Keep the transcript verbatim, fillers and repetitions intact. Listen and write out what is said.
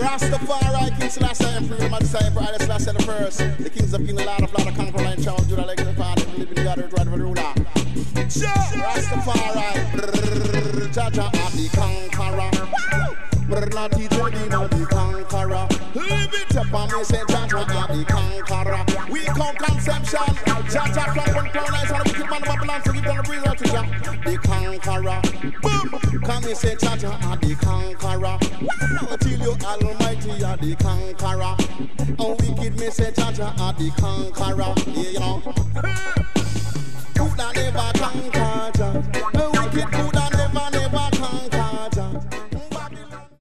Rastafari, King Selassie, Emperor, the Majesty, Emperor, Haile Selassie the First, the Kings of King, the Lord of Lord, the Conqueror, Lion, Child, Judah, Lake, the Father, the Living God, the Right of the Ruler. Rastafari, Jaja of the Conqueror. Brr, not the Jody, not the Conqueror. Live it up on me, say Jaja of the Conqueror. We come conception, Jaja from one crown, eyes on the wicked man of Babylon, so give them the breeze out to Jah. The Conqueror. Boom! Come and say Jaja of the Conqueror. Wow! Till you almighty are the Conqueror. And wicked me say Jaja of the Conqueror. Yeah, you know. Who that never conquer Jah?